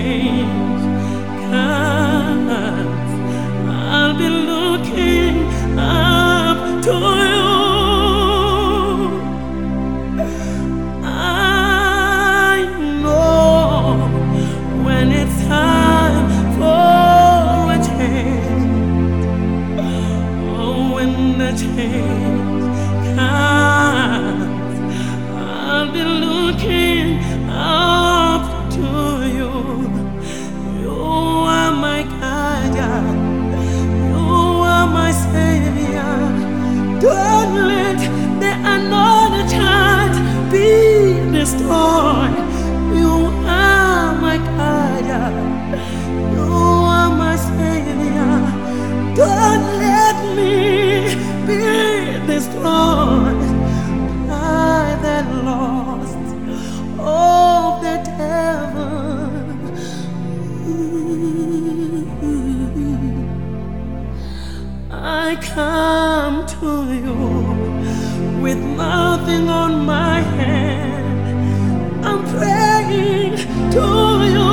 change comes, I'll be looking up to you. I know when it's time for a change, oh, when the change comes, I'll be looking up to you. You are my guide, you are my savior. Don't let the another child be destroyed. You are my guide, you are my savior. Don't let me be destroyed by the lost of the devil. I come to you with nothing on my hand. I'm praying to you.